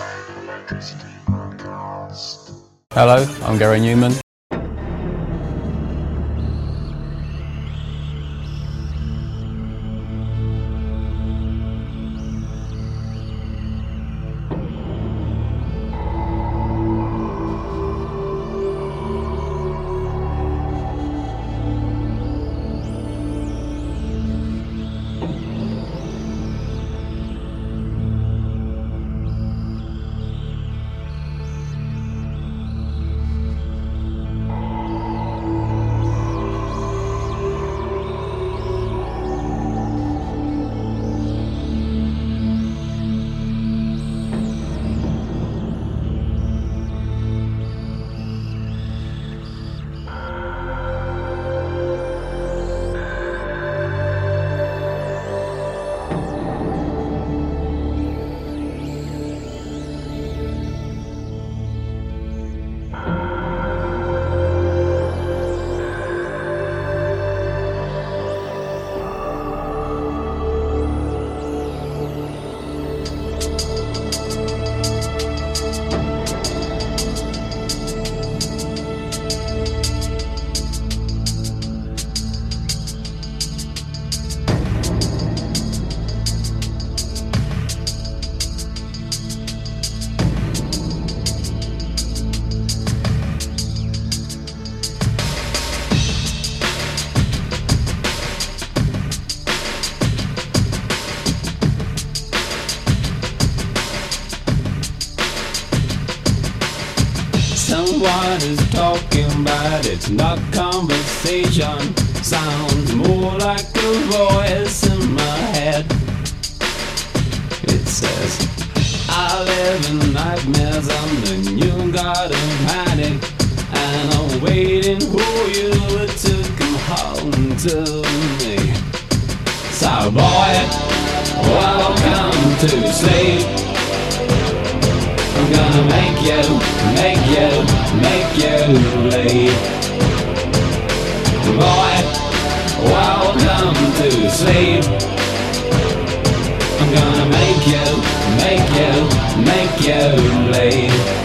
Hello, I'm Gary Newman. Someone is talking, but it's not conversation. Sounds more like a voice in my head. It says, I live in nightmares and then you got a panic, and I'm waiting for you to come home to me. So boy, welcome to sleep. I'm gonna make you leave. Boy, welcome to sleep. I'm gonna make you leave.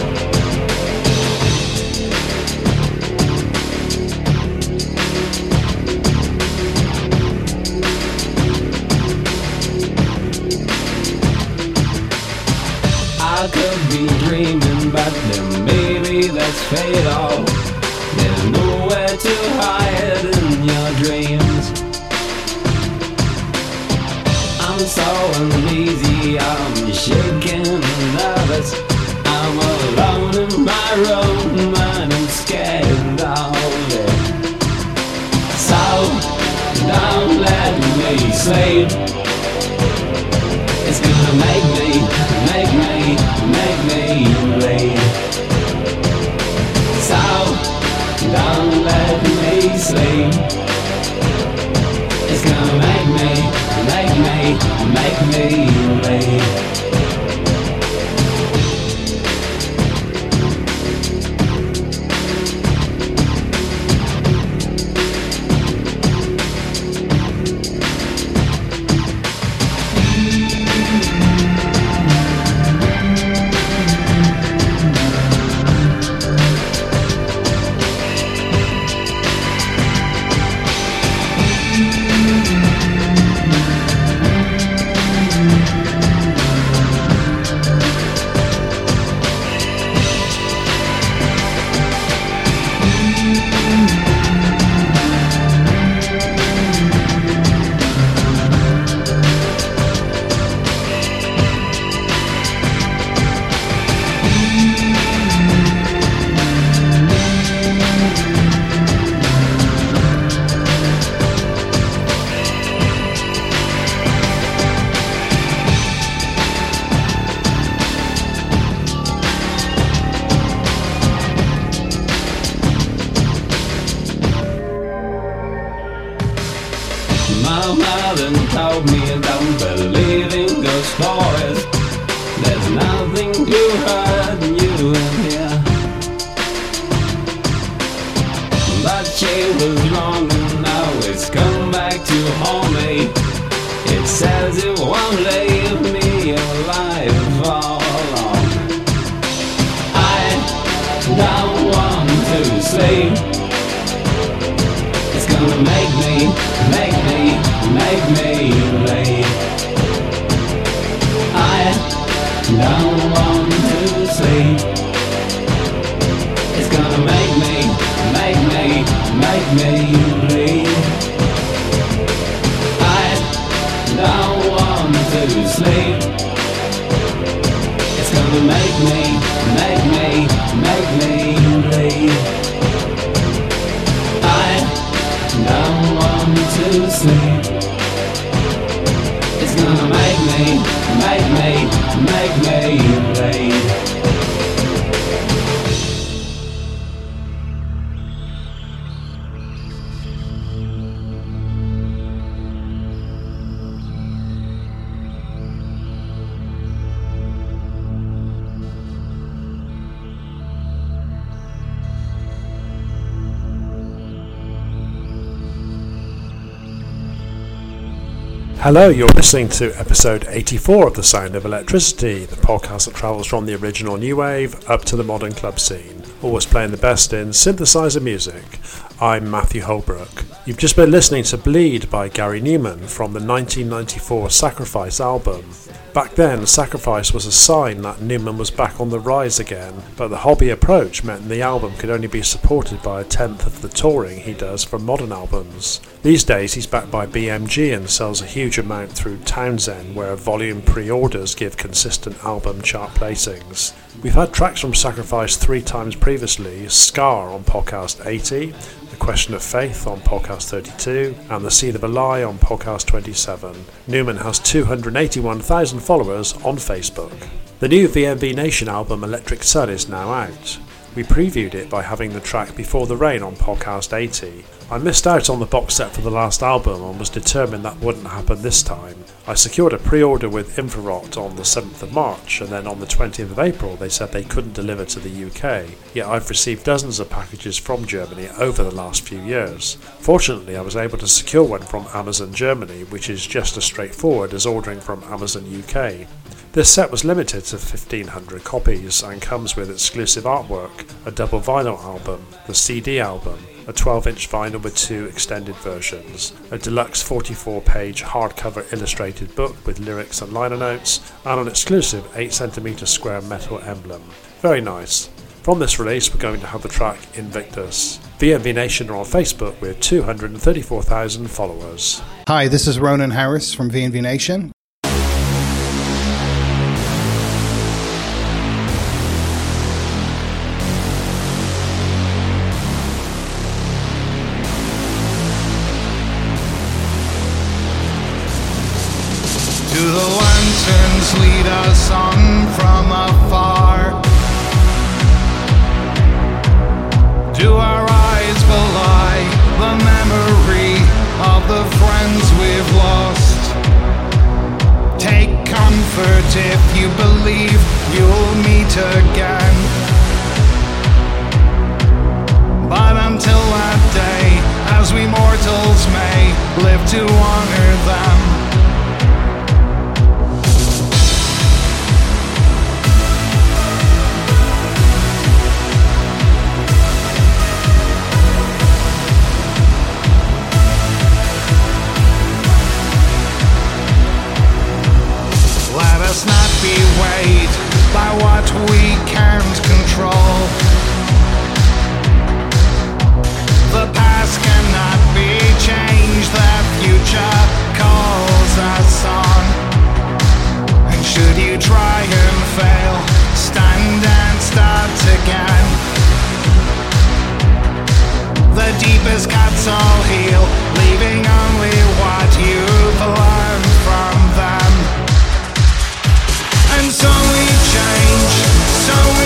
I could be dreaming, but then maybe that's fatal. There's nowhere to hide in your dreams. I'm so uneasy, I'm shaking and nervous. I'm alone in my room and I'm scared of it. So don't let me sleep. It's gonna make me bleed. So don't let me sleep. It's gonna make me bleed. My mother told me don't believe in ghost stories. There's nothing to hurt you in here. But she was wrong and now it's come back to haunt me. It says it won't leave me alive for long. don't want to sleep. It's gonna make me late. I don't want to sleep. It's gonna make me late. I don't want to sleep. It's gonna make me late. I don't want to sleep. It's gonna make me late. Hello, you're listening to episode 84 of The Sound of Electricity, the podcast that travels from the original new wave up to the modern club scene, always playing the best in synthesizer music. I'm Matthew Holbrook. You've just been listening to Bleed by Gary Numan from the 1994 Sacrifice album. Back then, Sacrifice was a sign that Numan was back on the rise again, but the hobby approach meant the album could only be supported by a tenth of the touring he does for modern albums. These days he's backed by BMG and sells a huge amount through Townsend, where volume pre-orders give consistent album chart placings. We've had tracks from Sacrifice 3 times previously: Scar on podcast 80, The Question of Faith on podcast 32, and The Seed of a Lie on podcast 27. Numan has 281,000 followers on Facebook. The new VMV Nation album Electric Sun is now out. We previewed it by having the track Before the Rain on podcast 80. I missed out on the box set for the last album and was determined that wouldn't happen this time. I secured a pre-order with Infrarot on the 7th of March, and then on the 20th of April they said they couldn't deliver to the UK, yet I've received dozens of packages from Germany over the last few years. Fortunately, I was able to secure one from Amazon Germany, which is just as straightforward as ordering from Amazon UK. This set was limited to 1,500 copies and comes with exclusive artwork, a double vinyl album, the CD album, a 12-inch vinyl with 2 extended versions, a deluxe 44-page hardcover illustrated book with lyrics and liner notes, and an exclusive 8cm square metal emblem. Very nice. From this release we're going to have the track Invictus. VMV Nation are on Facebook with 234,000 followers. Hi, this is Ronan Harris from VMV Nation. Do the lanterns lead us on from afar? Do our eyes belie the memory of the friends we've lost? Take comfort if you believe you'll meet again. But until that day, as we mortals may live to honor them, let us not be weighed by what we can't control. The past cannot be changed, the future calls us on. And should you try and fail, stand and start again. The deepest cuts all heal, leaving only what you've learned from them. And so we change, so we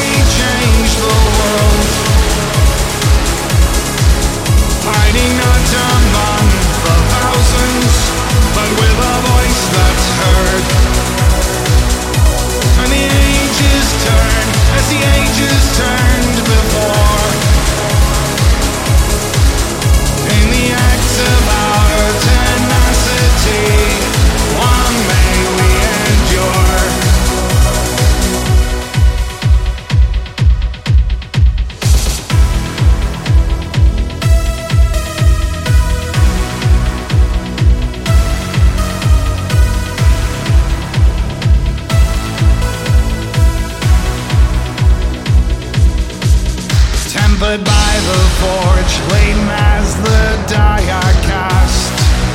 stood by the forge, laden as the die are cast.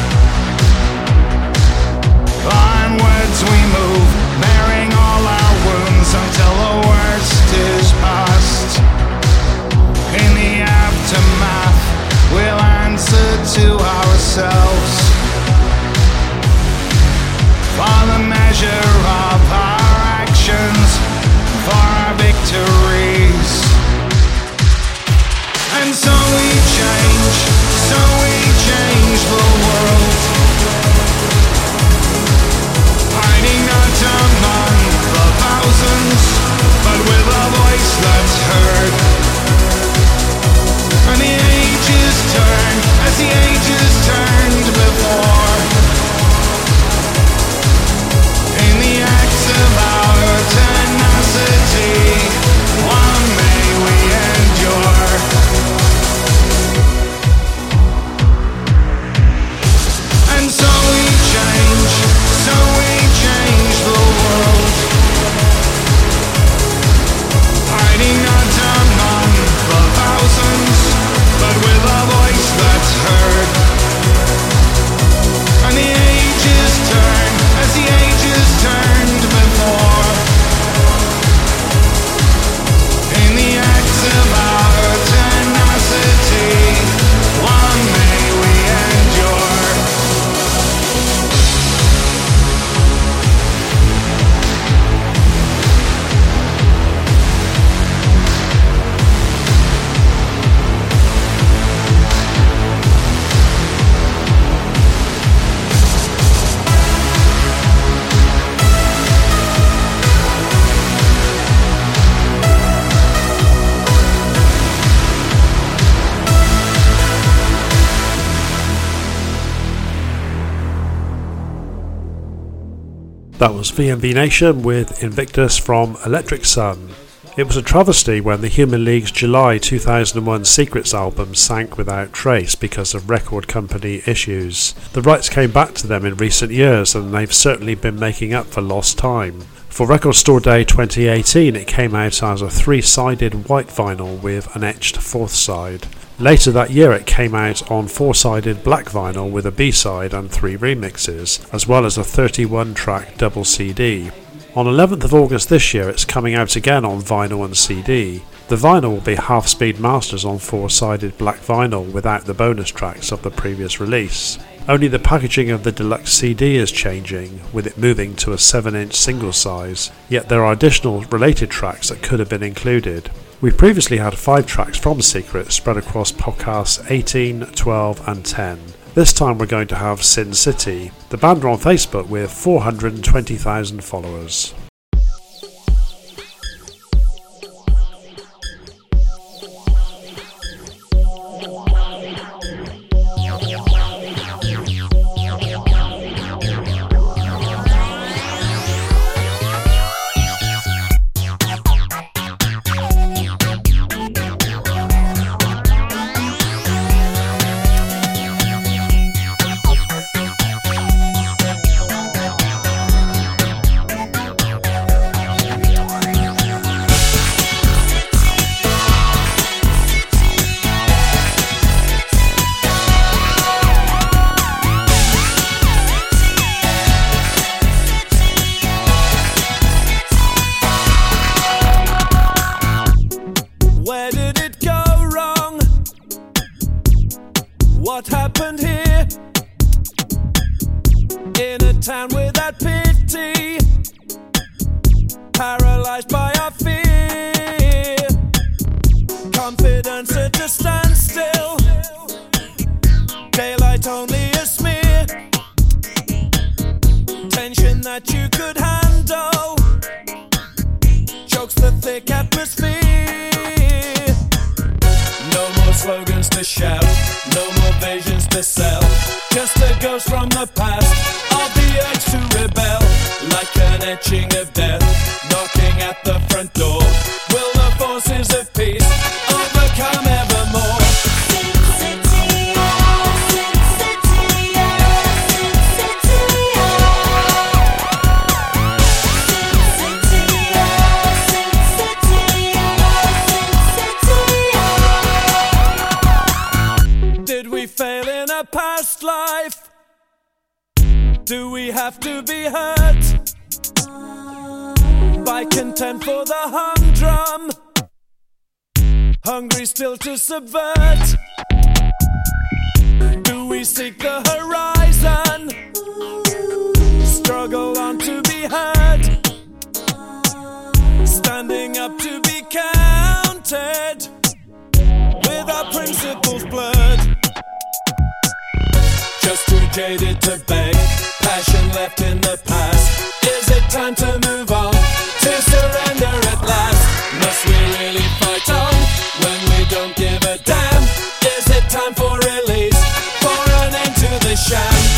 Onwards we move, bearing all our wounds until the worst is past. In the aftermath, we'll answer to ourselves for the measure of our actions, for our victories. And so we change the world, hiding not among the thousands, but with a voice that's heard. And the ages turn as the ages turned before. In the acts of our tenacity, one may we endure. And so we change the world, hiding not among the thousands, but with a voice that's heard. And the ages turn as the ages turned before. In the acts of our tenacity, one may we endure. That was VMV Nation with Invictus from Electric Sun. It was a travesty when the Human League's July 2001 Secrets album sank without trace because of record company issues. The rights came back to them in recent years and they've certainly been making up for lost time. For Record Store Day 2018 it came out as a 3-sided white vinyl with an etched 4th side. Later that year it came out on 4-sided black vinyl with a B-side and 3 remixes, as well as a 31-track double CD. On 11th of August this year it's coming out again on vinyl and CD. The vinyl will be half-speed masters on 4-sided black vinyl without the bonus tracks of the previous release. Only the packaging of the deluxe CD is changing, with it moving to a 7-inch single size, yet there are additional related tracks that could have been included. We previously had 5 tracks from Secret spread across podcasts 18, 12 and 10. This time we're going to have Sin City. The band are on Facebook with 420,000 followers. What happened here? In a town without pity, paralyzed by our fear, confidence at a standstill, daylight only a smear, tension that you could handle, chokes the thick atmosphere. No more slogans to shout, no more visions to sell, just a ghost from the past of the urge to rebel, like an etching of death knocking at the front door. Will the forces of peace overcome evermore? Do we have to be hurt by contempt for the humdrum? Hungry still to subvert? Do we seek the horizon? Struggle on to be heard? Standing up to be counted? With our principles blurred? Just too jaded to beg, passion left in the past. Is it time to move on, to surrender at last? Must we really fight on when we don't give a damn? Is it time for release, for an end to the sham?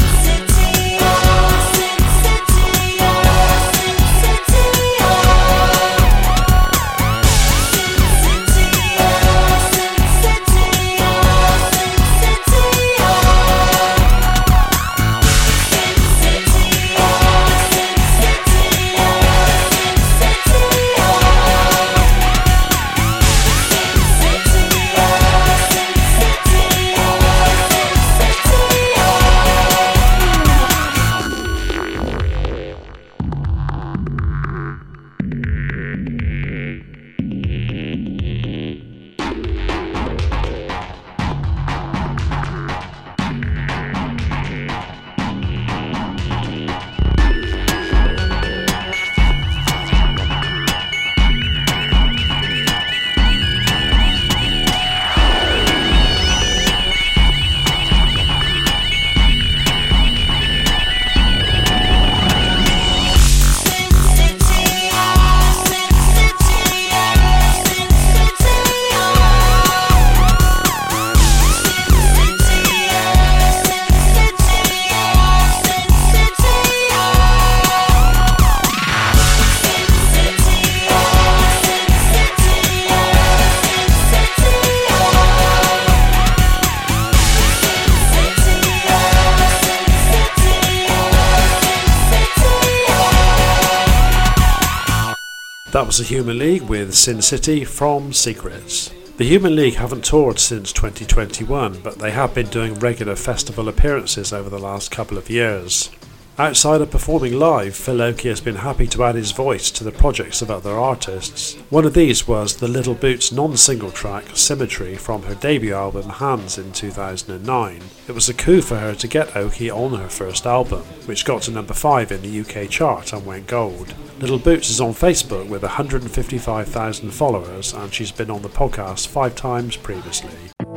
That was the Human League with Sin City from Secrets. The Human League haven't toured since 2021, but they have been doing regular festival appearances over the last couple of years. Outside of performing live, Phil Oakey has been happy to add his voice to the projects of other artists. One of these was the Little Boots non-single track Symmetry from her debut album Hands in 2009. It was a coup for her to get Oakey on her first album, which got to number 5 in the UK chart and went gold. Little Boots is on Facebook with 155,000 followers, and she's been on the podcast 5 times previously.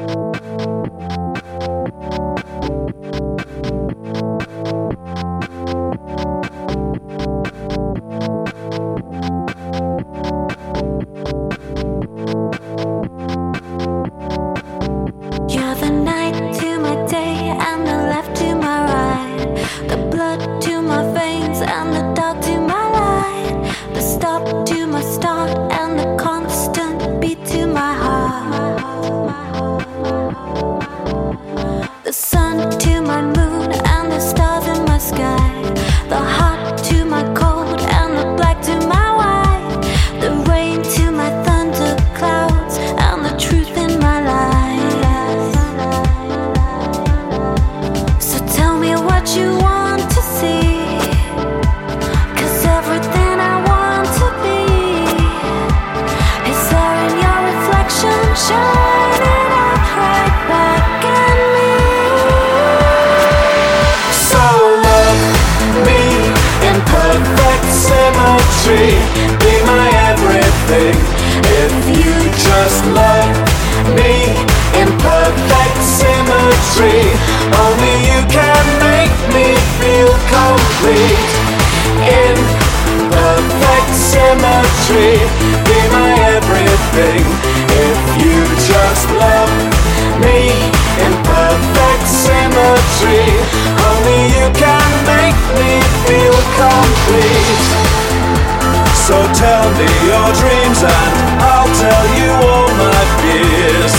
Be my everything. If you just love me in perfect symmetry, only you can make me feel complete. In perfect symmetry, be my everything. If you just love me in perfect symmetry, only you can make me feel complete. So tell me your dreams and I'll tell you all my fears.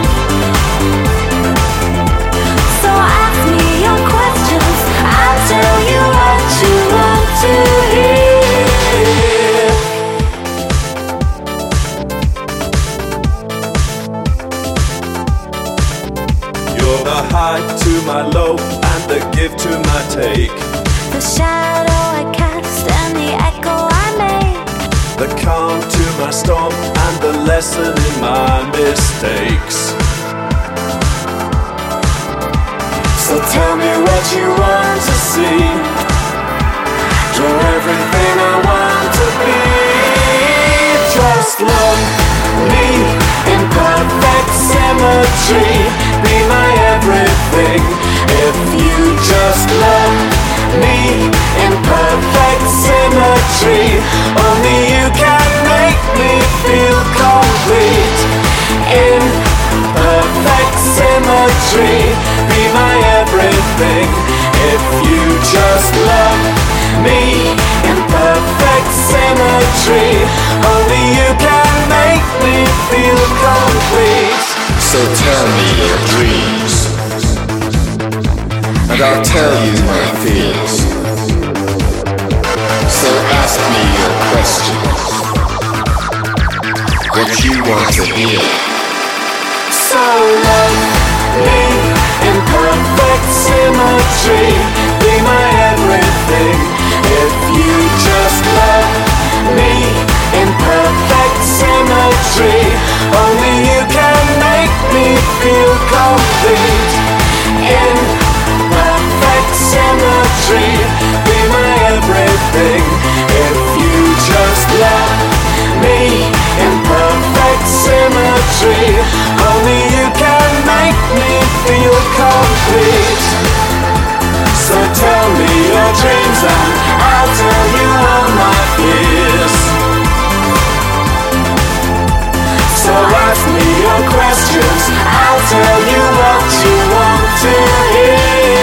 So ask me your questions, I'll tell you what you want to hear. You're the high to my low and the give to my take. The shadow I cast and the echo I make. The calm to my storm and the lesson in my mistakes. So tell me what you want to see. Draw everything I want to be. Just love me in perfect symmetry. Be my everything. If you just love me in perfect symmetry, only you can make me feel complete. In perfect symmetry, be my everything. If you just love me in perfect symmetry, only you can make me feel complete. So tell me your dreams, and I'll tell you my fears. So ask me your questions, what you want to hear. So love me in perfect symmetry, be my everything. If you just love me in perfect symmetry, only you can make me feel complete. In perfect symmetry, be my everything. If you just love me in perfect symmetry, only you can make me feel complete. So tell me your dreams and I'll tell you all my fears. So ask me your questions, I'll tell you what you want to hear.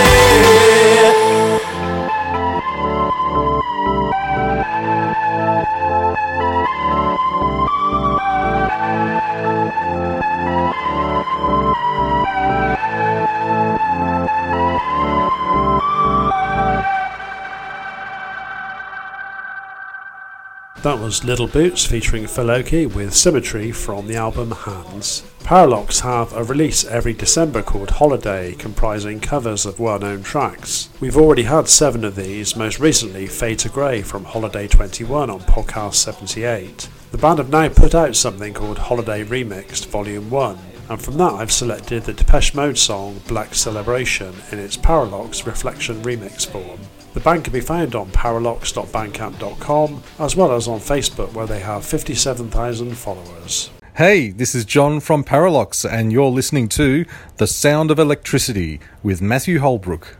That was Little Boots featuring Phil Oakey with Symmetry from the album Hands. Paralox have a release every December called Holiday, comprising covers of well-known tracks. We've already had 7 of these, most recently Fade to Grey from Holiday 21 on podcast 78. The band have now put out something called Holiday Remixed Volume 1, and from that I've selected the Depeche Mode song Black Celebration in its Paralox Reflection remix form. The band can be found on paralox.bandcamp.com as well as on Facebook, where they have 57,000 followers. Hey, this is John from Paralox and you're listening to The Sound of Electricity with Matthew Holbrook.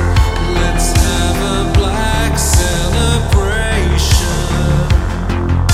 Let's have a black celebration.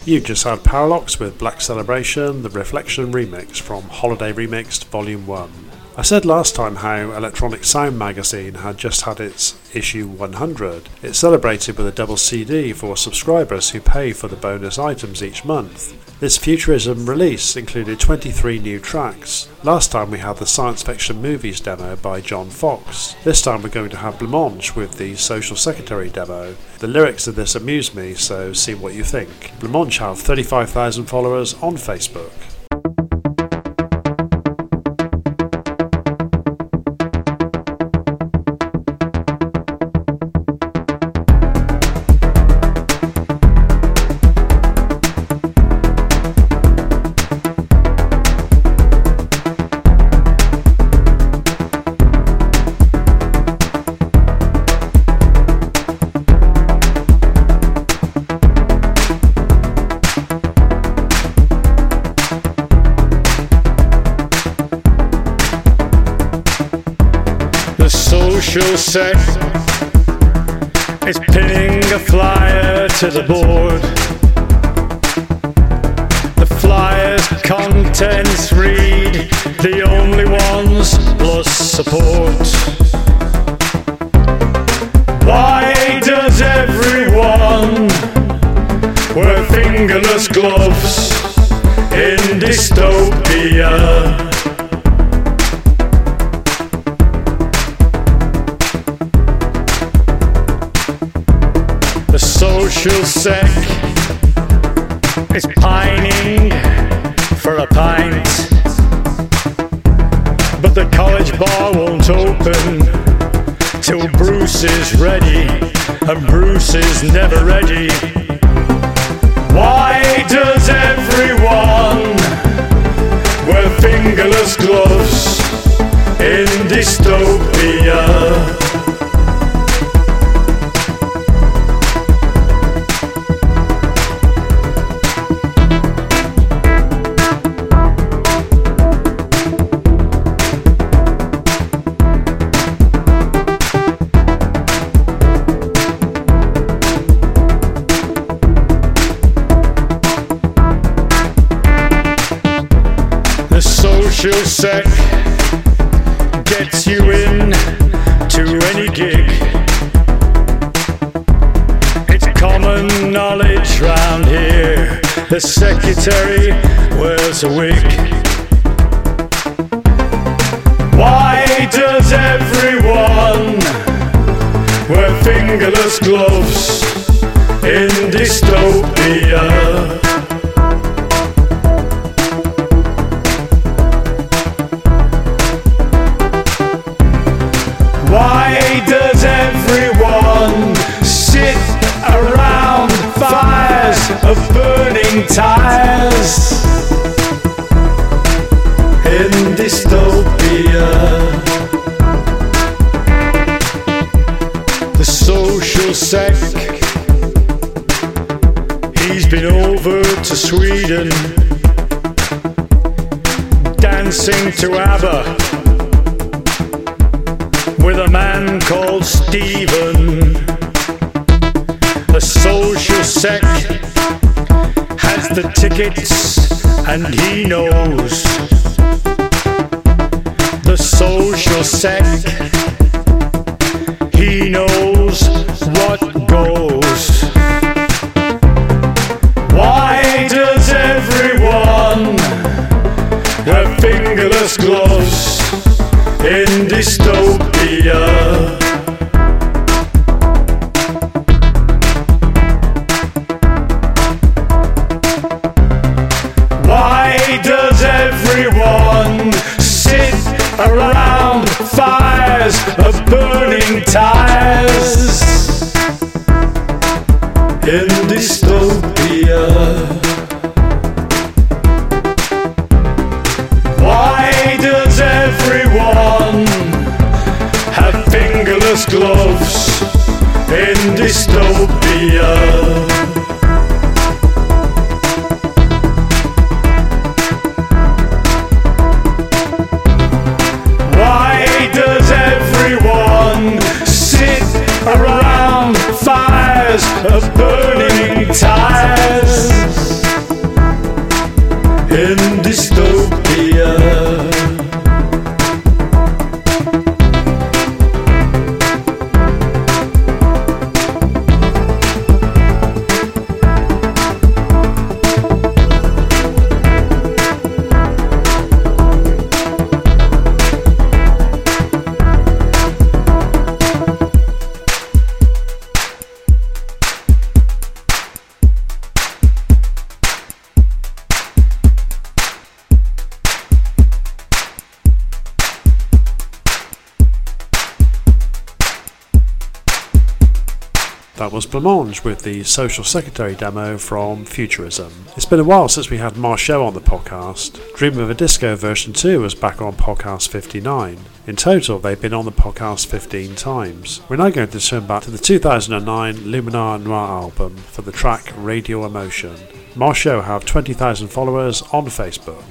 You just had Parallax with Black Celebration, the Reflection remix from Holiday Remixed Volume 1. I said last time how Electronic Sound magazine had just had its issue 100. It celebrated with a double CD for subscribers who pay for the bonus items each month. This Futurism release included 23 new tracks. Last time we had the Science Fiction Movies demo by John Fox. This time we're going to have Blancmange with the Social Secretary demo. The lyrics of this amuse me, so see what you think. Blancmange have 35,000 followers on Facebook. Social sec is pinning a flyer to the board. The flyer's contents read the only ones plus support. Why does everyone wear fingerless gloves in dystopia? The social sec is pining for a pint, but the college bar won't open till Bruce is ready, and Bruce is never ready. Why does everyone wear fingerless gloves in dystopia? Social sec gets you in to any gig. It's common knowledge round here the secretary wears a wig. Why does everyone wear fingerless gloves in dystopia? Why does everyone sit around fires of burning tires in dystopia? The social sec, he's been over to Sweden, dancing to ABBA with a man called Stephen. The social sec has the tickets and he knows. The social sec, he knows what goes. Why does everyone wear fingerless gloves in dystopia? Why does everyone sit around fires of burning tires in dystopia? Why does everyone that was Blancmange with the Social Secretary demo from Futurism. It's been a while since we had Marceau on the podcast. Dream of a Disco version 2 was back on podcast 59. In total, they've been on the podcast 15 times. We're now going to turn back to the 2009 Luminar Noir album for the track Radio Emotion. Marceau have 20,000 followers on Facebook.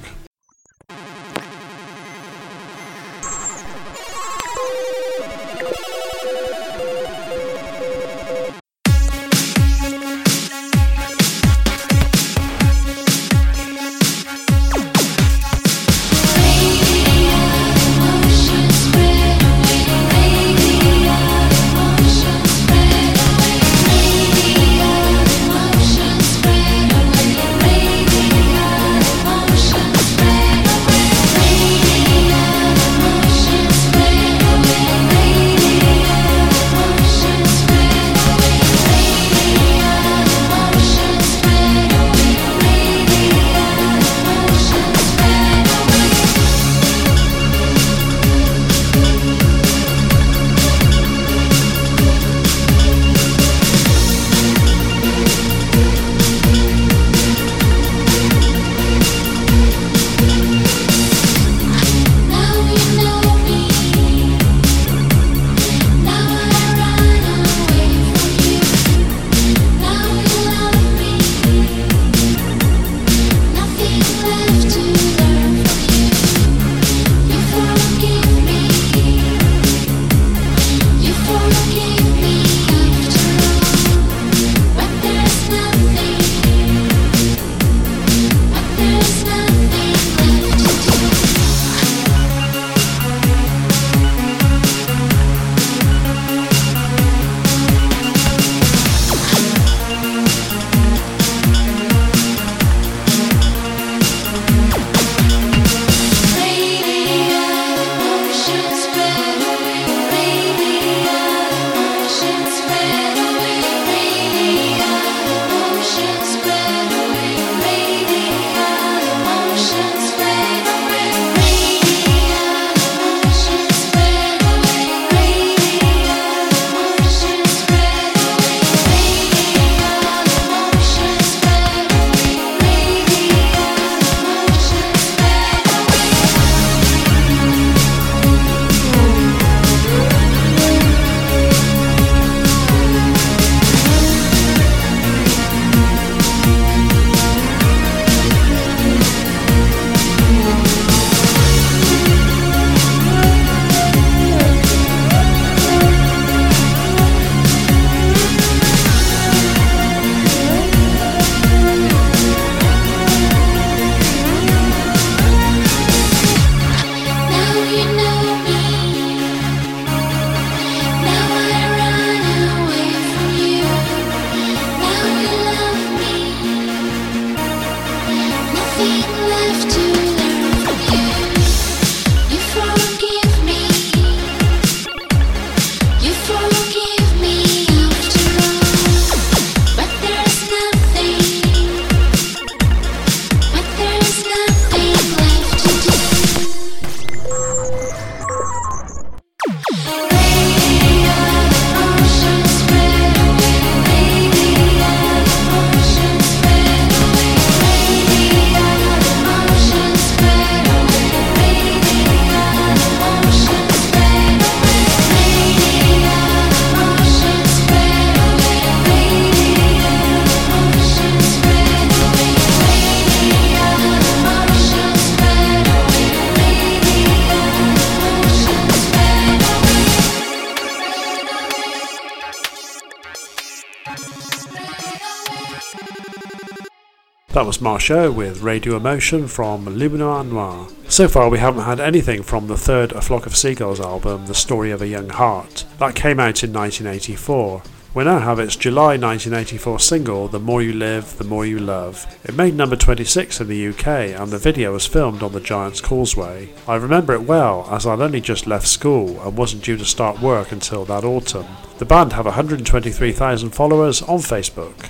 That was Marceau with Radio Emotion from Luminar Noir. So far we haven't had anything from the third A Flock of Seagulls album, The Story of a Young Heart. That came out in 1984. We now have its July 1984 single, The More You Live, The More You Love. It made number 26 in the UK and the video was filmed on the Giant's Causeway. I remember it well as I'd only just left school and wasn't due to start work until that autumn. The band have 123,000 followers on Facebook.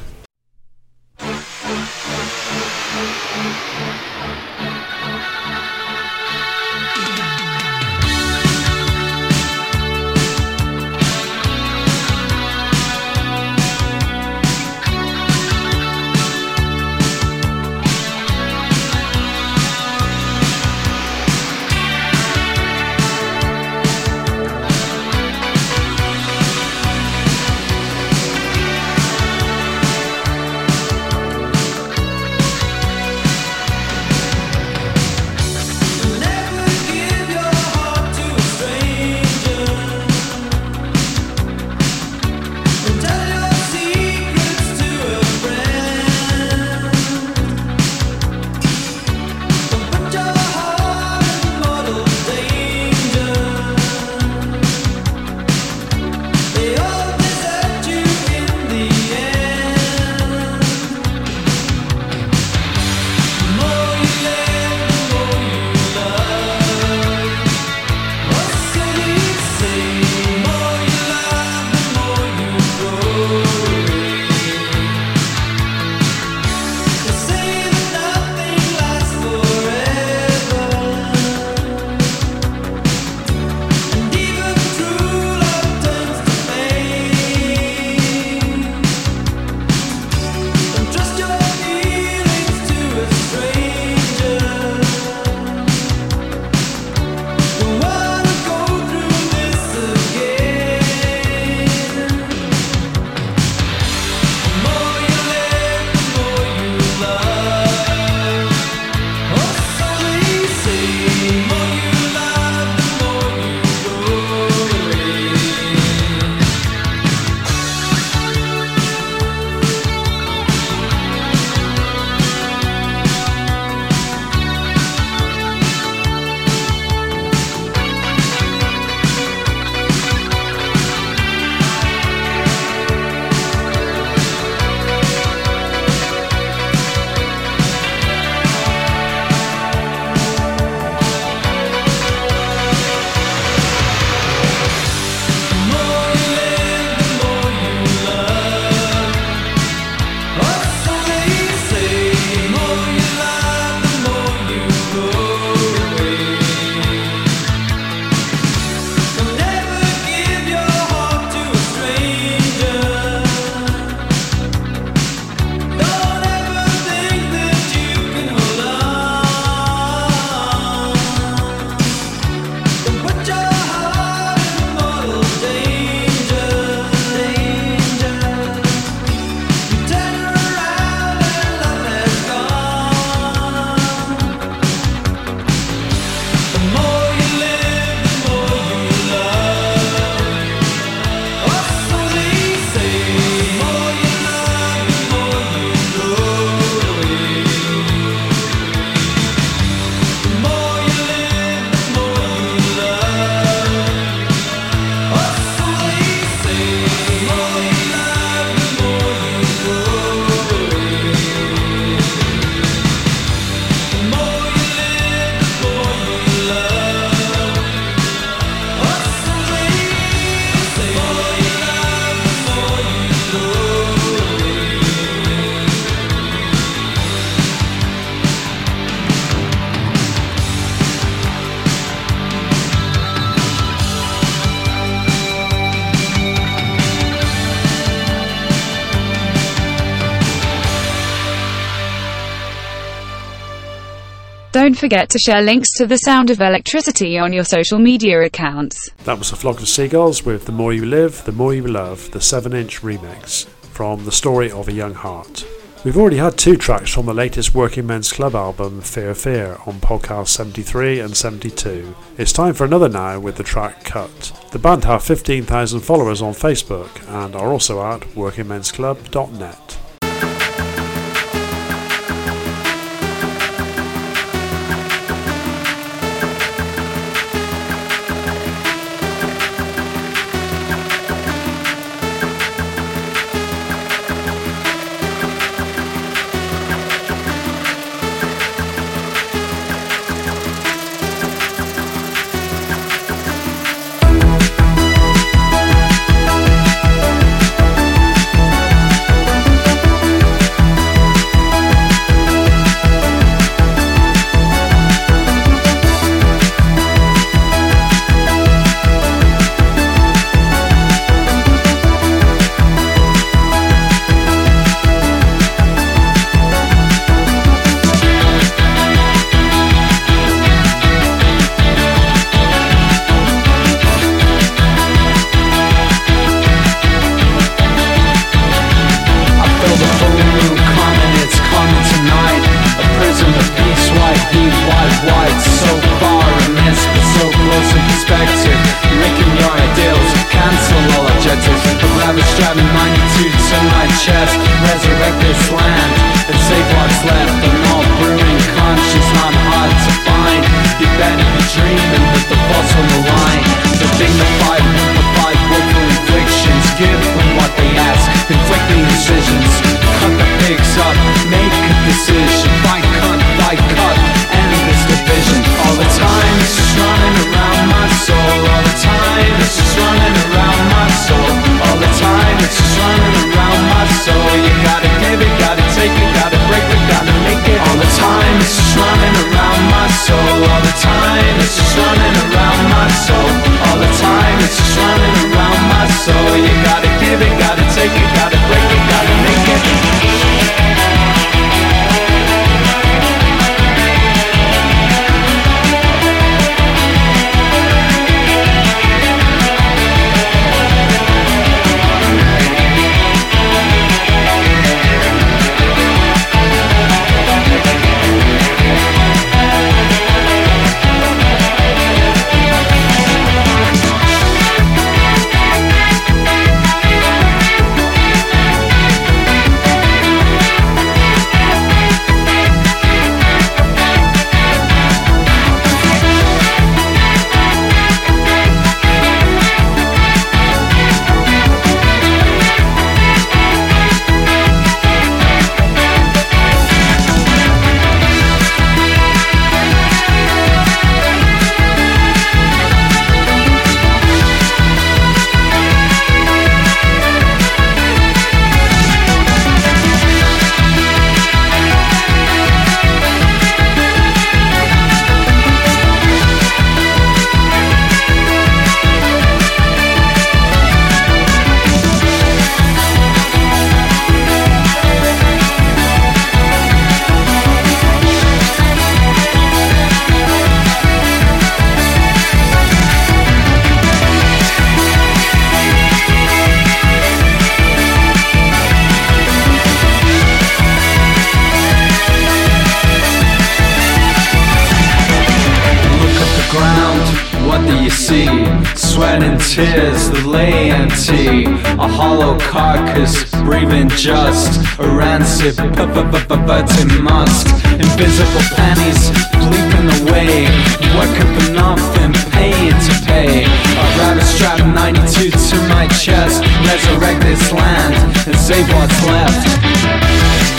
Don't forget to share links to The Sound of Electricity on your social media accounts. That was A Flock of Seagulls with The More You Live, The More You Love, the 7-inch remix from The Story of a Young Heart. We've already had 2 tracks from the latest Working Men's Club album, Fear Fear, on podcast 73 and 72. It's time for another now with the track Cut. The band have 15,000 followers on Facebook and are also at workingmensclub.net. Sweat and tears, the laity, a hollow carcass, breathing just a rancid button musk. Invisible pennies bleeping away, work up enough and paying to pay. A rabbit strap 92 to my chest, resurrect this land and save what's left.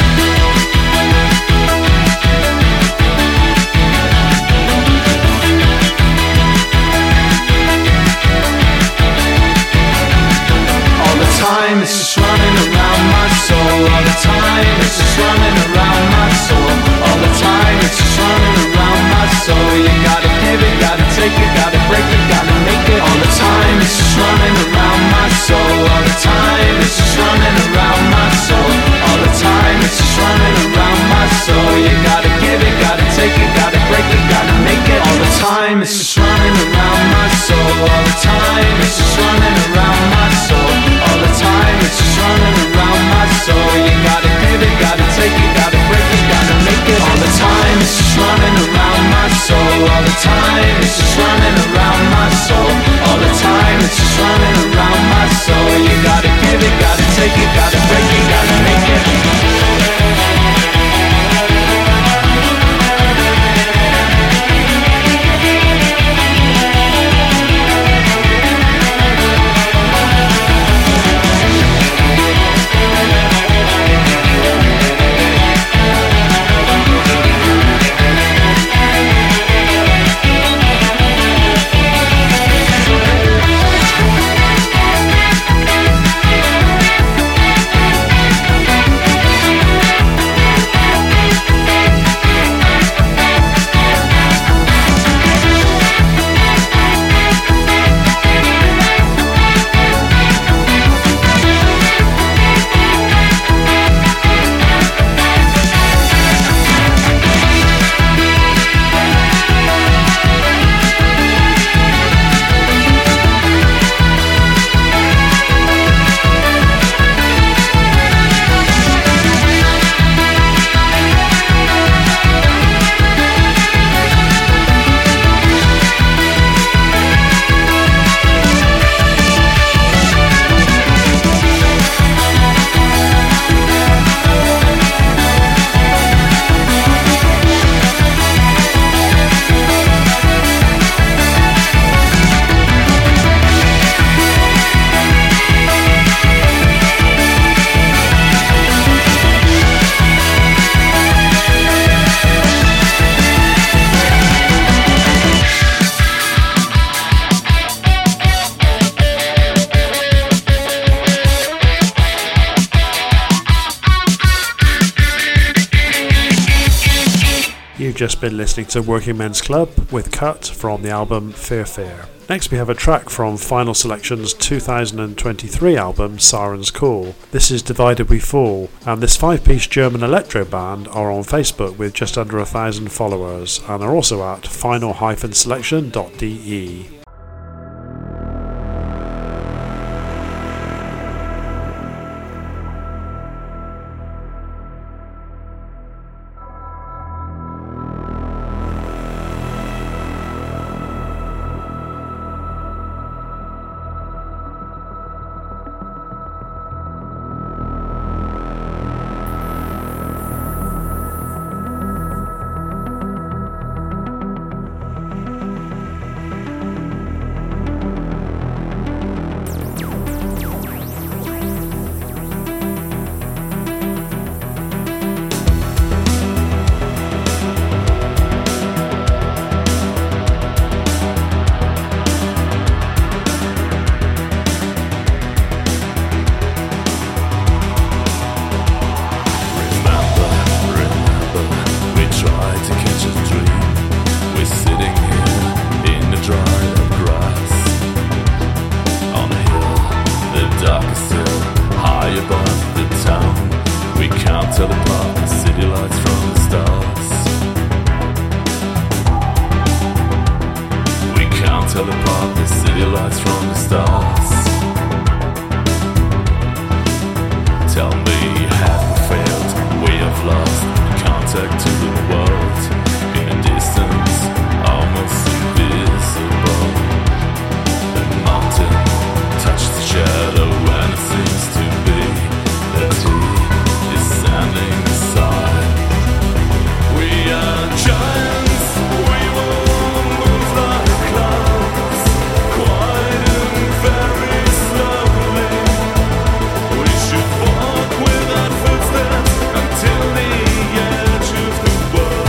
It's just running around my soul all the time. It's just running around my soul all the time. It's just running around my soul. You gotta give it, gotta take it, gotta break it, gotta make it all the time. It's just running around my soul all the time. It's just running around my soul all the time it's just running around my soul. All the time it's just running around my soul. You gotta give it, gotta take it, gotta break it, gotta make it. You've just been listening to Working Men's Club with Cut from the album Fear Fear. Next we have a track from Final Selection's 2023 album Siren's Call. This is Divided We Fall, and this 5-piece German electro band are on Facebook with just under 1,000 followers and are also at final-selection.de. Until the edge of the world.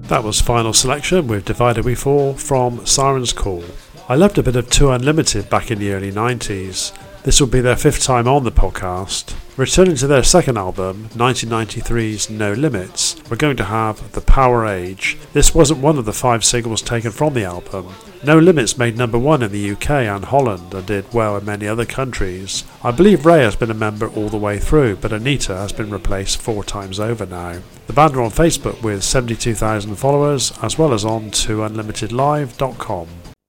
That was Final Selection with Divided We Fall from Siren's Call. I loved a bit of Two Unlimited back in the early 90s. This will be their 5th time on the podcast. Returning to their second album, 1993's No Limits, we're going to have The Power Age. This wasn't one of the 5 singles taken from the album. No Limits made number 1 in the UK and Holland and did well in many other countries. I believe Ray has been a member all the way through, but Anita has been replaced 4 times over now. The band are on Facebook with 72,000 followers, as well as on tounlimitedlive.com.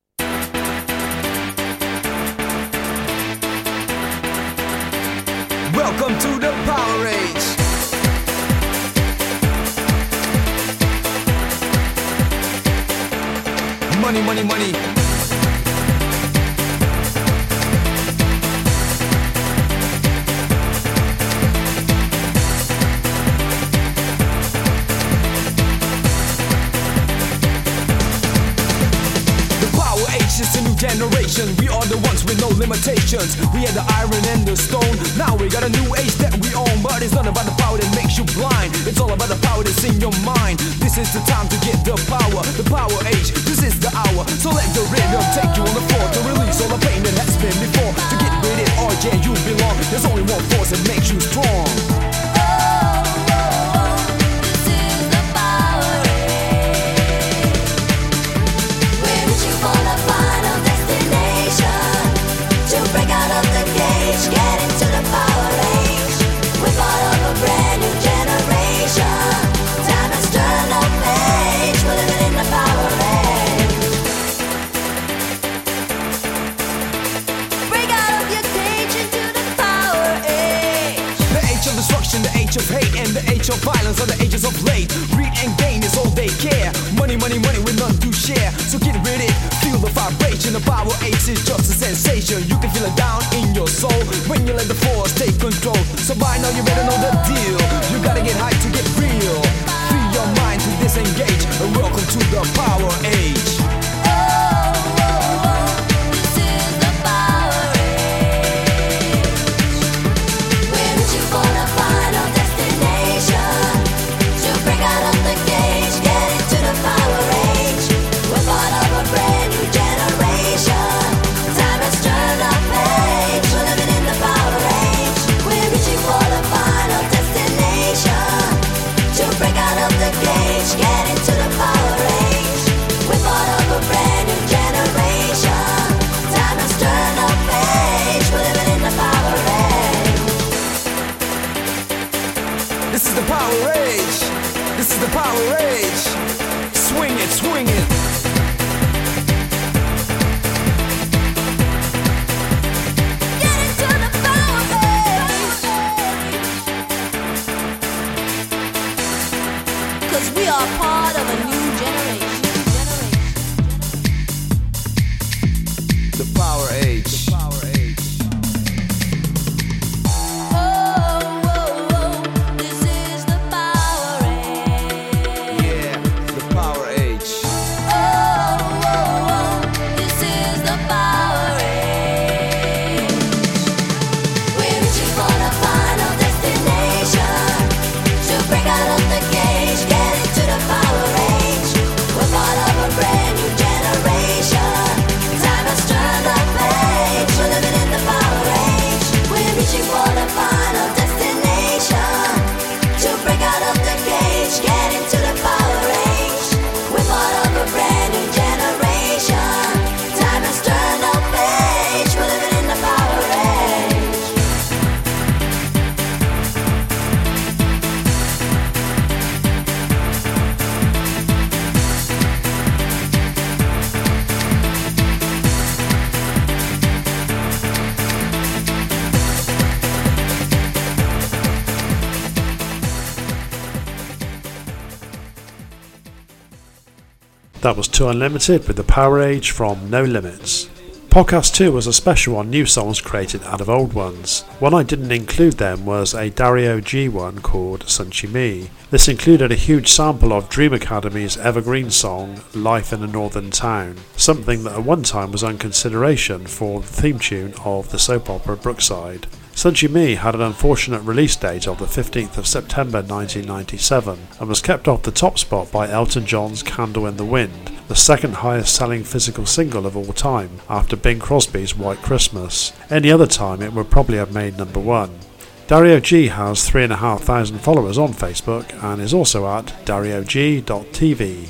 Welcome to the Power Age. Money, money, money. It's a new generation, we are the ones with no limitations. We had the iron and the stone, now we got a new age that we own. But it's not about the power that makes you blind, it's all about the power that's in your mind. This is the time to get the power age, this is the hour. So let the rhythm take you on the floor to release all the pain that has been before. To get rid of it, oh yeah, you belong. There's only one force that makes you strong. Get into the power age. We're part of a brand new generation. Time has turned the page. We're living in the power age. Break out of your cage into the power age. The age of destruction, the age of hate, and the age of violence are the ages of late. Greed and gain is all they care. Money, money, money with none to share. So get rid of it, feel the vibration. The power age is just a sensation. You can feel it down in your soul when you let the force take control. So by now you better know the deal. You gotta get high to get real. Free your mind to disengage. And welcome to the power age. This is the power age. We're reaching for the final destination. To break out of the cage, get into the power age. We're part of a brand new generation. Time has turned the page. We're living in the power age. We're reaching for the final destination. To break out of the cage, get into the power age. We're part of a brand new generation. Time has turned the page. We're living in the power age. This is the power age. This is the power age. Swing it, swing it. Get into the power age. 'Cause we are part of a new generation. The power age. This is the power age. Yeah, the power age. This is the power age. We're reaching for the final destination. To break out of the cage, get into the power age. We're part of a brand new generation. Time has turned the page. We're living in the power age. We're reaching for the final destination. To break out of the cage, get into the power age. We're part of a brand new generation. Time has turned the page. We're living in the power age. That was Two Unlimited with The Power Age from No Limits. Podcast 2 was a special on new songs created out of old ones. One I didn't include then was a Dario G one called Sunchi Me. This included a huge sample of Dream Academy's evergreen song Life in a Northern Town, something that at one time was under consideration for the theme tune of the soap opera Brookside. Sunchi Me had an unfortunate release date of the 15th of September 1997 and was kept off the top spot by Elton John's Candle in the Wind, the second highest selling physical single of all time after Bing Crosby's White Christmas. Any other time it would probably have made number 1. Dario G has 3,500 followers on Facebook and is also at dariog.tv.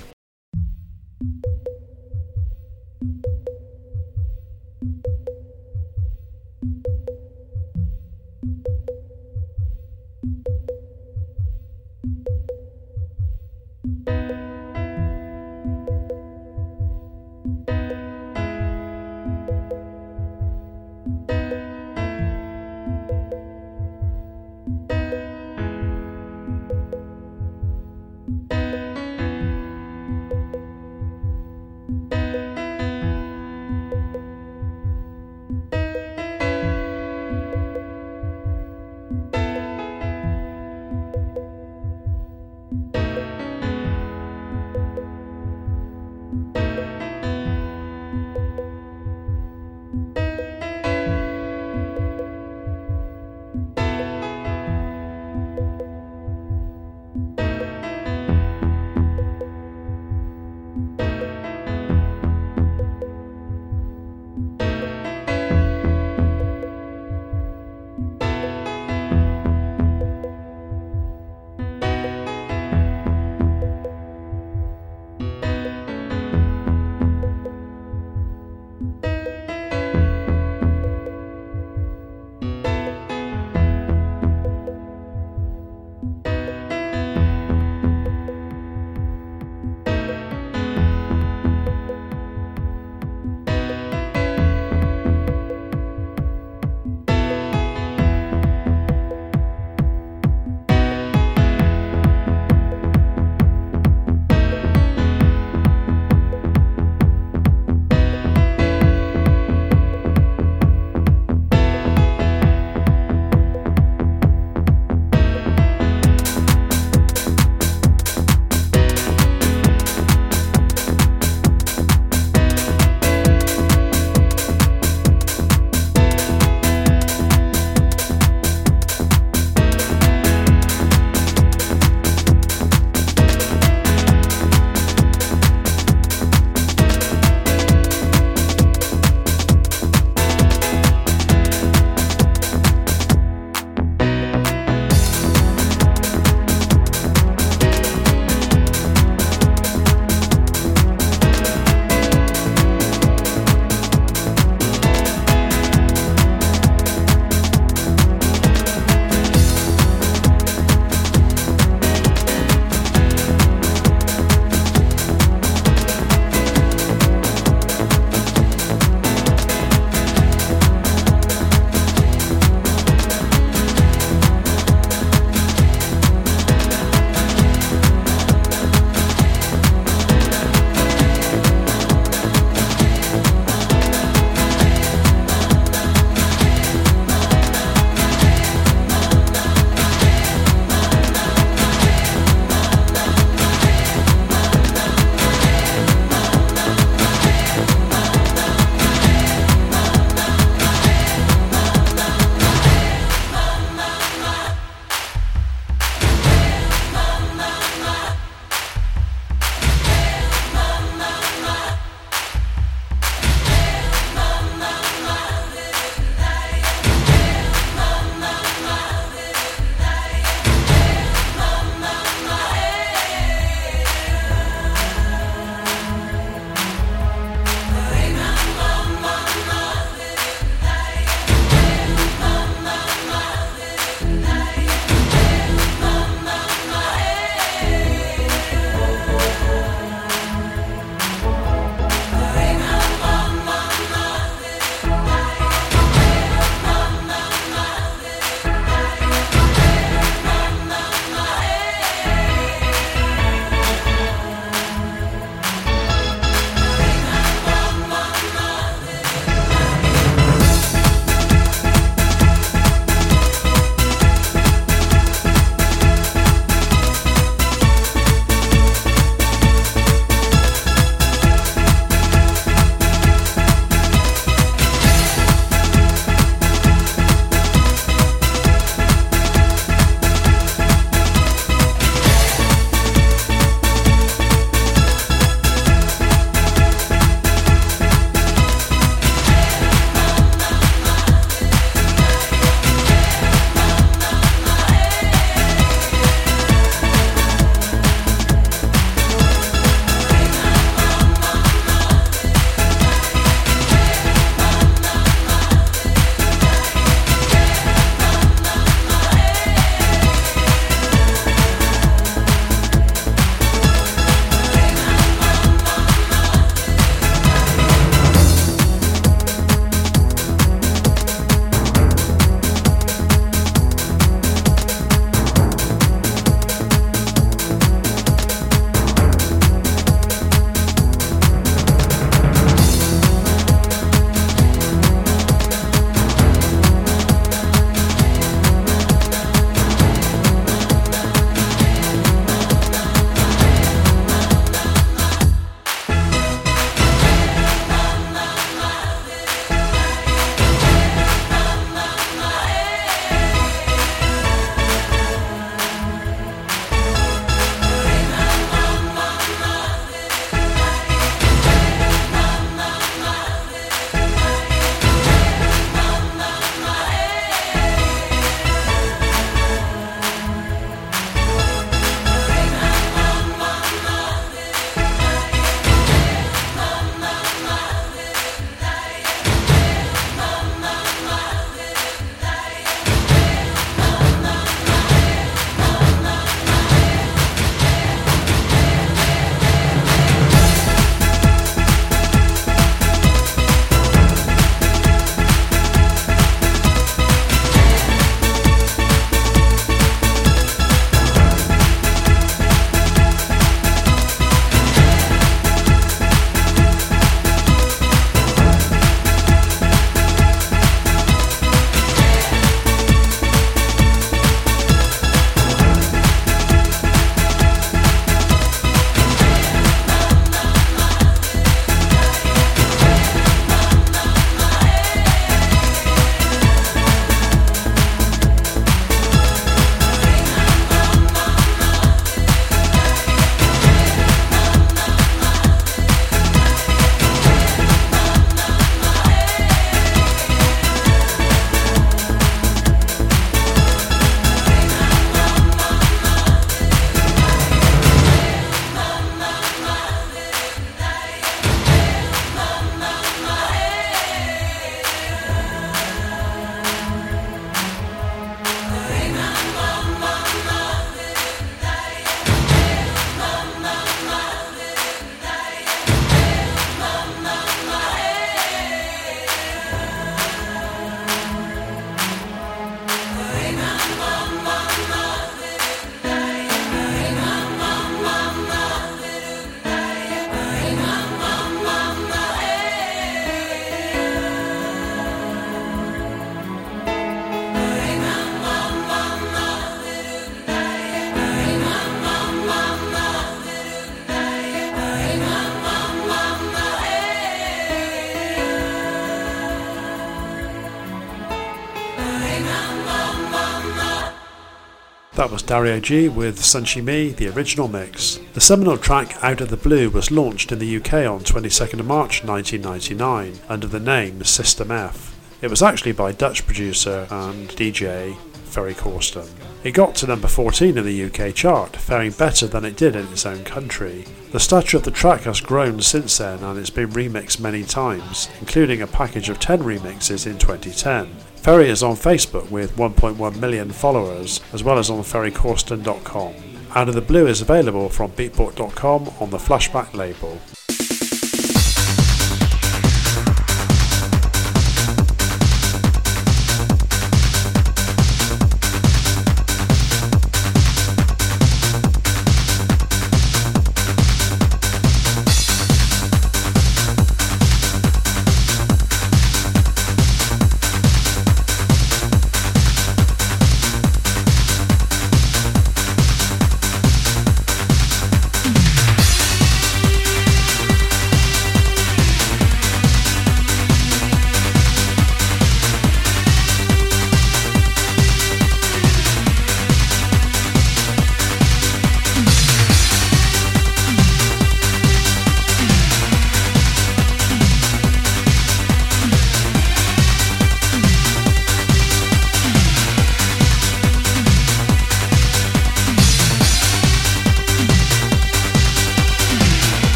That was Dario G with Sunshi Me, the original mix. The seminal track Out of the Blue was launched in the UK on 22nd of March 1999 under the name System F. It was actually by Dutch producer and DJ Ferry Corsten. It got to number 14 in the UK chart, faring better than it did in its own country. The stature of the track has grown since then and it's been remixed many times, including a package of 10 remixes in 2010. Ferry is on Facebook with 1.1 million followers, as well as on ferrycorsten.com. Out of the Blue is available from beatport.com on the Flashback label.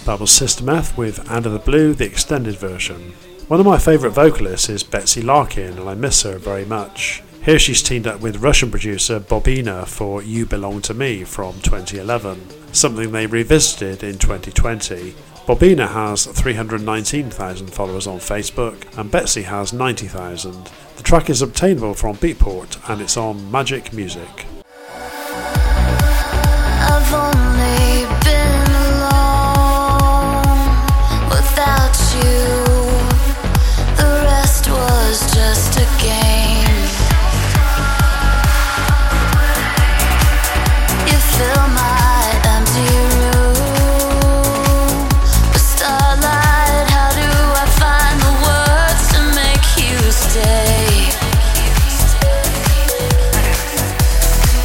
That was System F with Out of the Blue, the extended version. One of my favourite vocalists is Betsy Larkin, and I miss her very much. Here she's teamed up with Russian producer Bobina for You Belong to Me from 2011, something they revisited in 2020. Bobina has 319,000 followers on Facebook and Betsy has 90,000. The track is obtainable from Beatport and it's on Magic Music. I've only been alone without you. The rest was just a game. You fill my empty room with starlight. How do I find the words to make you stay?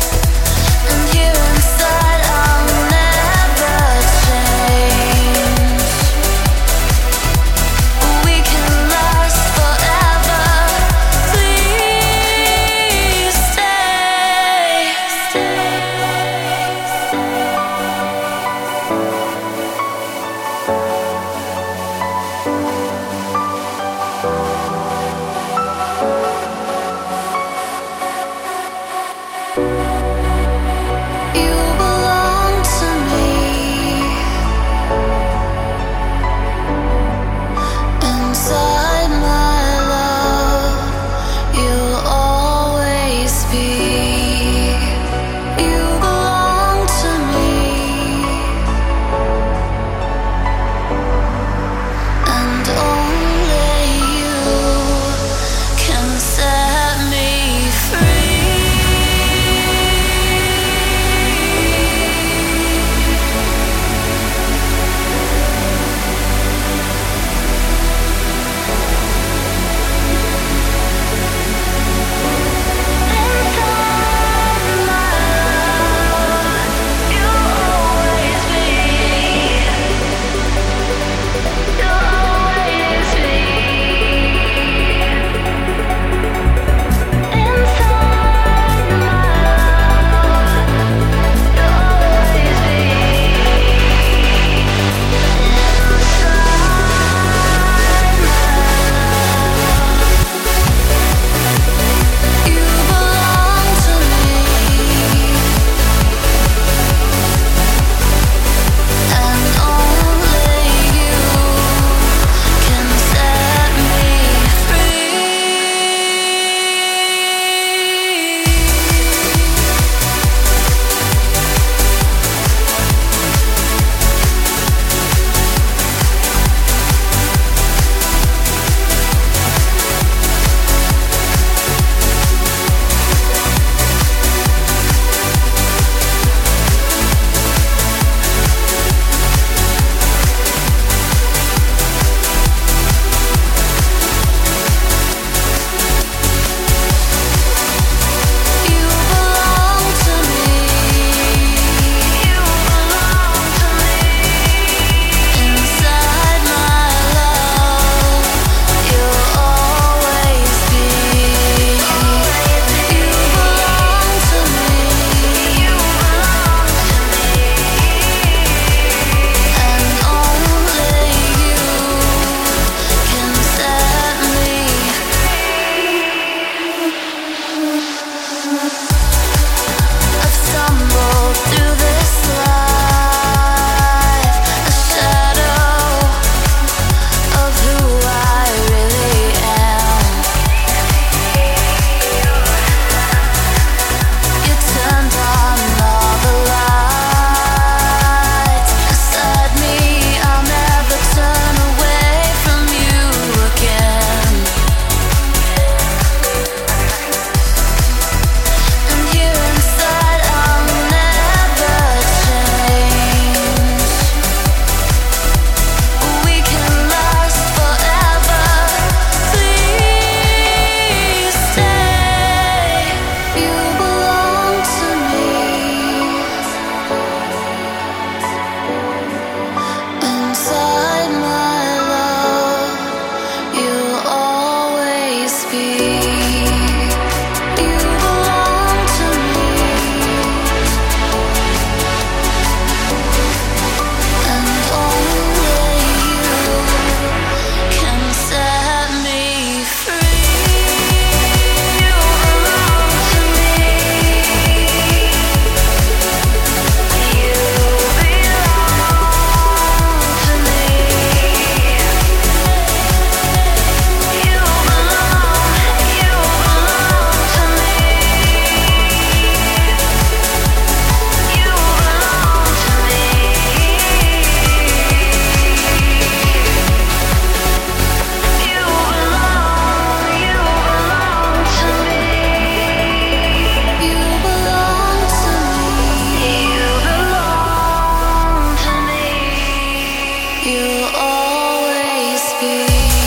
You'll always be.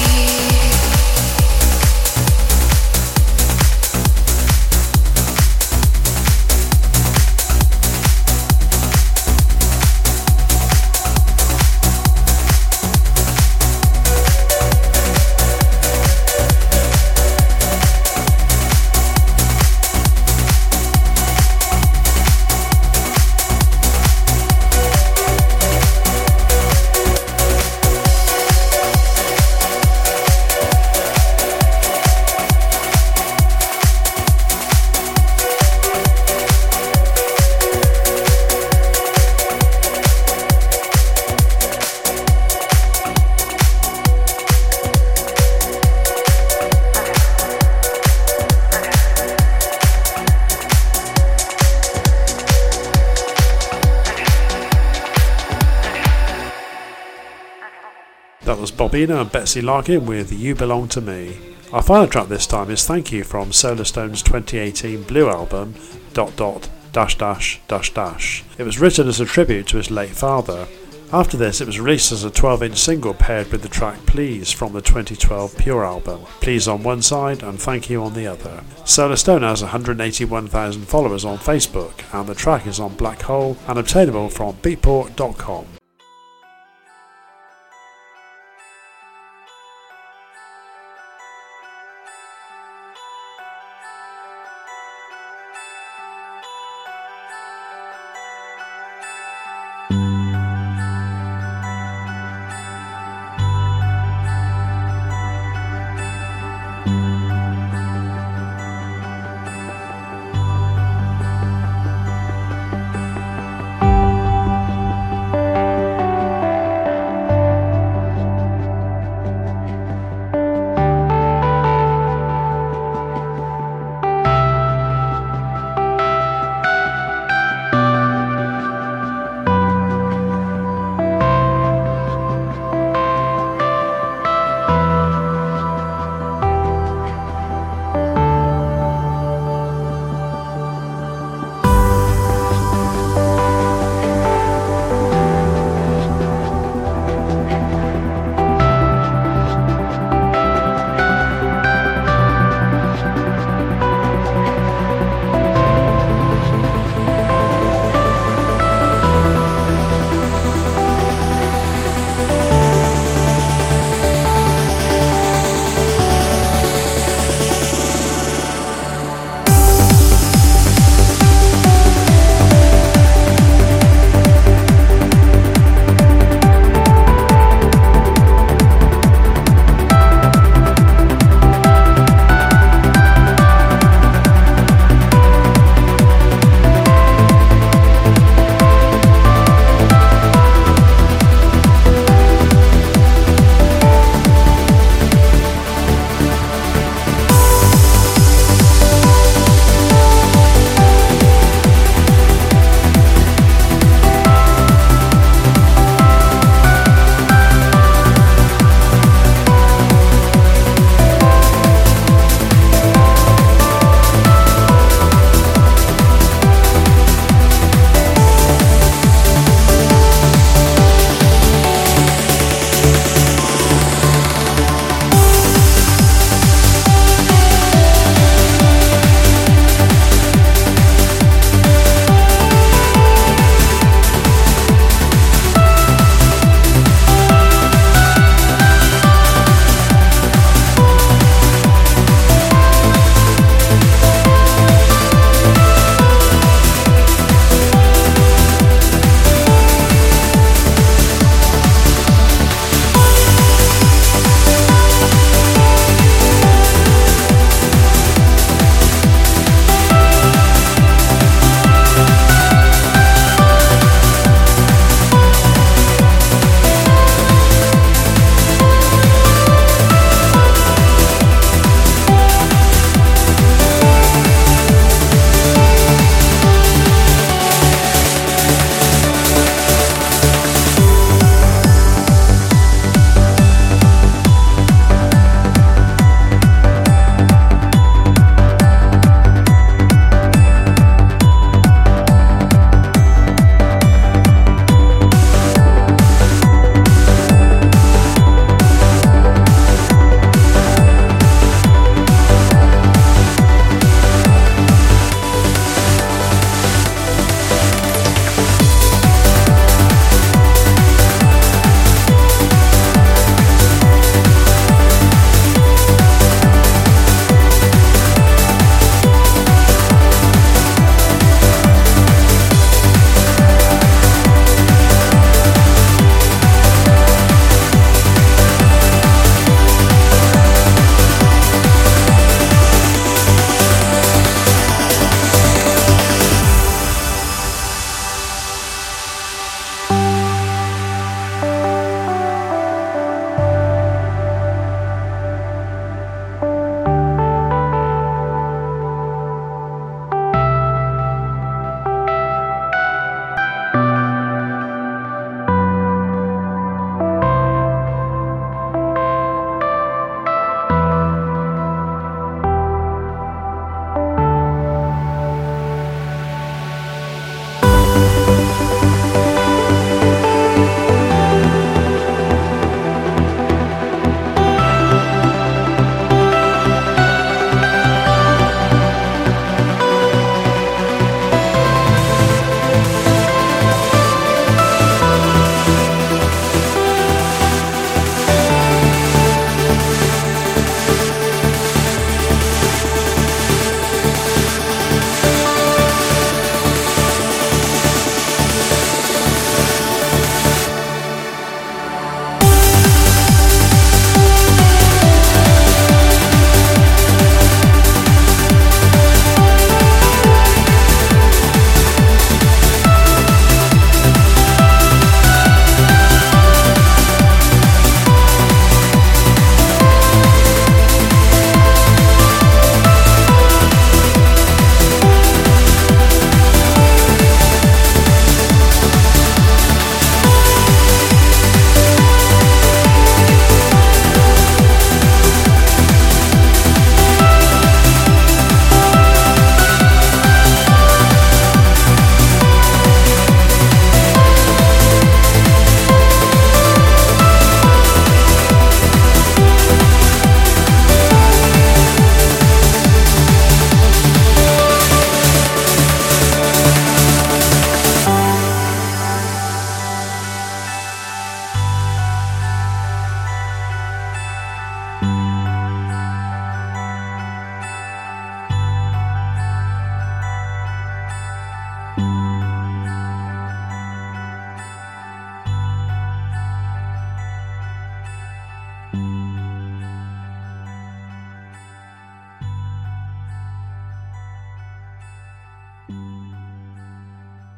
That was Bobina and Betsy Larkin with You Belong to Me. Our final track this time is Thank You from Solarstone's 2018 Blue album, ... It was written as a tribute to his late father. After this, it was released as a 12-inch single paired with the track Please from the 2012 Pure album. Please on one side and Thank You on the other. Solarstone has 181,000 followers on Facebook, and the track is on Black Hole and obtainable from beatport.com.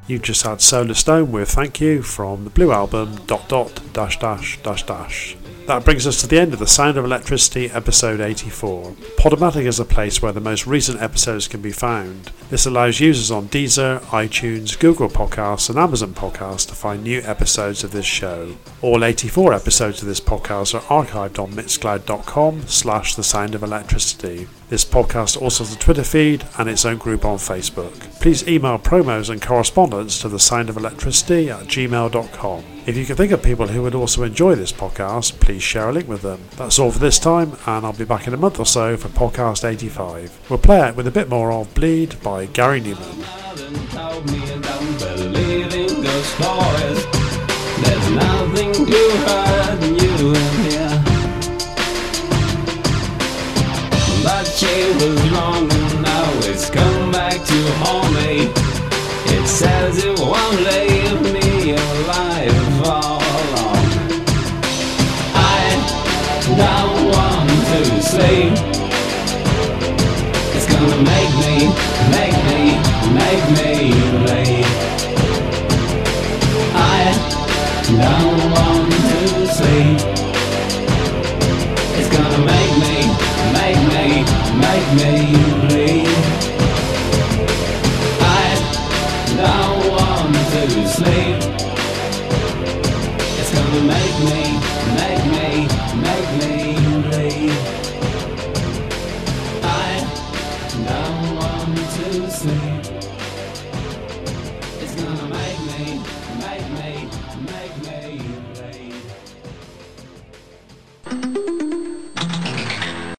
You just had Solar Stone with Thank You from the Blue Album ... That brings us to the end of the Sound of Electricity episode 84. Podomatic is a place where the most recent episodes can be found. This allows users on Deezer, iTunes, Google Podcasts and Amazon Podcasts to find new episodes of this show. All 84 episodes of this podcast are archived on mixcloud.com/The Sound of Electricity. This podcast also has a Twitter feed and its own group on Facebook. Please email promos and correspondence to thesoundofelectricity@gmail.com. If you can think of people who would also enjoy this podcast, please share a link with them. That's all for this time, and I'll be back in a month or so for podcast 85. We'll play it with a bit more of Bleed by Gary Newman. There's nothing to hurt you in here. But she was wrong and now it's come back to haunt me. It says it won't leave me alive for long. I don't want to sleep. It's gonna make me late. I don't want to sleep. It's gonna make me bleed. I don't want to sleep. It's gonna make me